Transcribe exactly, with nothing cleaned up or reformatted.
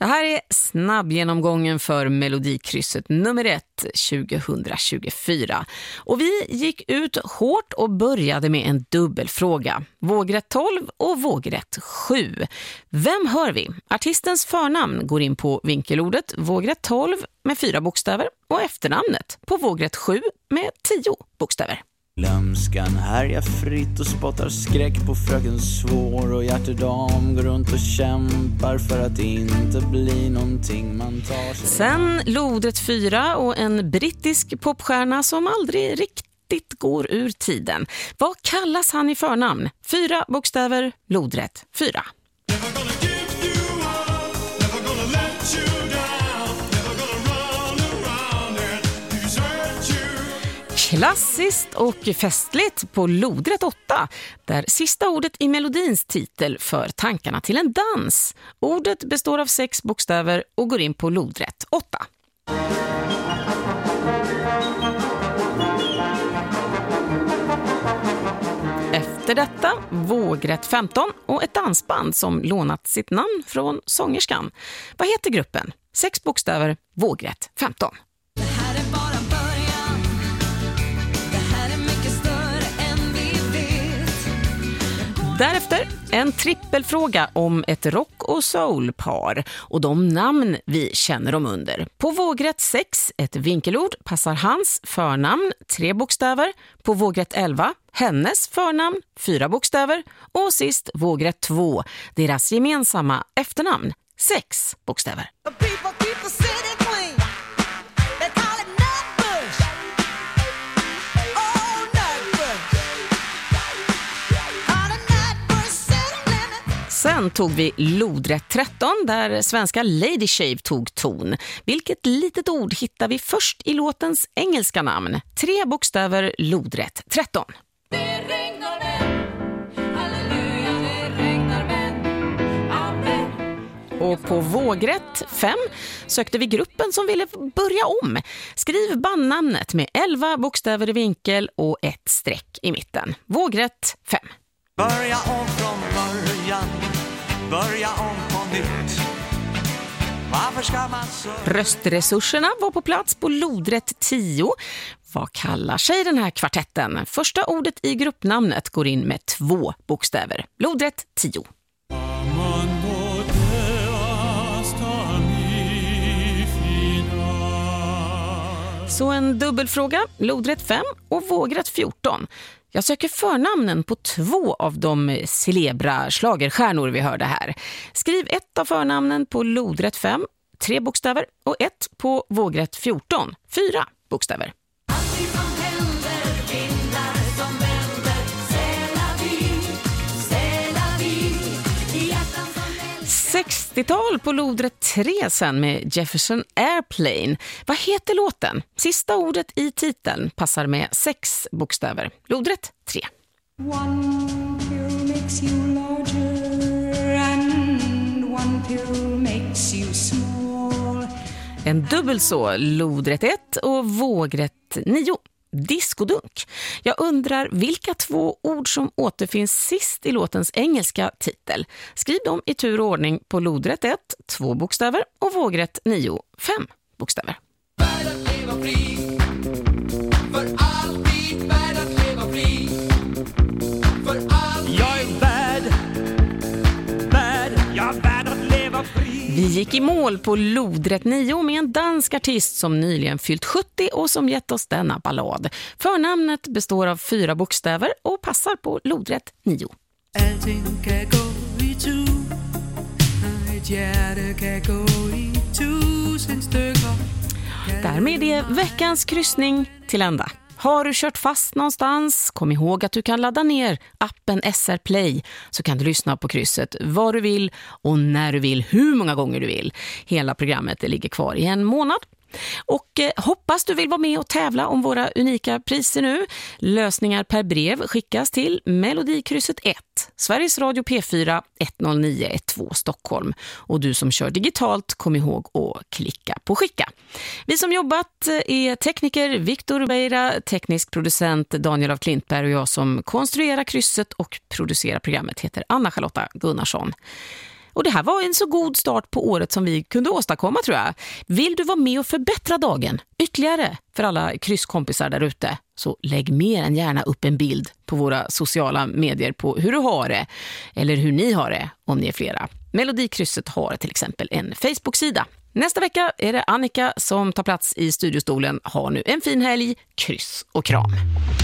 Det här är snabbgenomgången för Melodikrysset nummer ett tjugohundratjugofyra. Och vi gick ut hårt och började med en dubbelfråga. Vågrätt tolv och vågrätt sju. Vem hör vi? Artistens förnamn går in på vinkelordet vågrätt tolv med fyra bokstäver och efternamnet på vågrätt sju med tio bokstäver. Lömskan härjar fritt och spottar skräck på fröken Svår, och hjärtedam går runt och kämpar för att det inte blir någonting man tar sig. Sen lodrätt fyra och en brittisk popstjärna som aldrig riktigt går ur tiden. Vad kallas han i förnamn? Fyra bokstäver, lodrätt fyra. Klassiskt och festligt på lodrätt åtta, där sista ordet i melodins titel för tankarna till en dans. Ordet består av sex bokstäver och går in på lodrätt åtta. Efter detta vågrätt femton och ett dansband som lånat sitt namn från sångerskan. Vad heter gruppen? Sex bokstäver, vågrätt femton. Därefter en trippelfråga om ett rock- och soulpar och de namn vi känner dem under. På vågrätt sex, ett vinkelord, passar hans förnamn, tre bokstäver. På vågrätt elva, hennes förnamn, fyra bokstäver. Och sist vågrätt två, deras gemensamma efternamn, sex bokstäver. Sen tog vi lodrätt tretton där svenska Lady Shave tog ton. Vilket litet ord hittar vi först i låtens engelska namn? Tre bokstäver, lodrätt tretton. Det regnar män, halleluja, det regnar män, amen. Och på vågrätt fem sökte vi gruppen som ville börja om. Skriv bandnamnet med elva bokstäver i vinkel och ett streck i mitten. Vågrätt fem. Börja om från början, börja om på nytt. Varför ska man så... Röstresurserna var på plats på lodrätt tio. Vad kallar sig den här kvartetten? Första ordet i gruppnamnet går in med två bokstäver. Lodrätt tio. Så en dubbelfråga, lodrätt fem och vågrätt fjorton. Jag söker förnamnen på två av de celebra schlagerstjärnor vi hörde här. Skriv ett av förnamnen på lodrätt fem, tre bokstäver, och ett på vågrätt fjorton, fyra bokstäver. sextiotal på lodrätt tre sen med Jefferson Airplane. Vad heter låten? Sista ordet i titeln passar med sex bokstäver. Lodrätt tre. One pill makes you larger and one pill makes you small. En dubbel så, lodrätt ett och vågrätt nio. Diskodunk. Jag undrar vilka två ord som återfinns sist i låtens engelska titel. Skriv dem i tur och ordning på lodrätt ett, två bokstäver, och vågrätt nio, fem bokstäver. Värd att leva fri, för alltid värd att leva fri, för alltid. Jag är värd, värd, jag är värd att leva fri. Vi gick i mål på lodrätt nio med en dansk artist som nyligen fyllt sjuttio och som gett oss denna ballad. Förnamnet består av fyra bokstäver och passar på lodrätt nio. Allting kan gå i tu, ett hjärta kan gå i tusen stycken. Därmed är veckans kryssning till ända. Har du kört fast någonstans? Kom ihåg att du kan ladda ner appen S R Play, så kan du lyssna på krysset var du vill och när du vill, hur många gånger du vill. Hela programmet ligger kvar i en månad. Och eh, hoppas du vill vara med och tävla om våra unika priser nu. Lösningar per brev skickas till Melodikrysset ett, Sveriges Radio P fyra ett noll nio ett två Stockholm. Och du som kör digitalt, kom ihåg att klicka på skicka. Vi som jobbat är tekniker Viktor Beira, teknisk producent Daniel av Klintberg, och jag som konstruerar krysset och producerar programmet heter Anna-Charlotta Gunnarsson. Och det här var en så god start på året som vi kunde åstadkomma, tror jag. Vill du vara med och förbättra dagen ytterligare för alla krysskompisar där ute, så lägg mer än gärna upp en bild på våra sociala medier på hur du har det, eller hur ni har det om ni är flera. Melodikrysset har till exempel en Facebook-sida. Nästa vecka är det Annika som tar plats i studiostolen. Ha nu en fin helg, kryss och kram.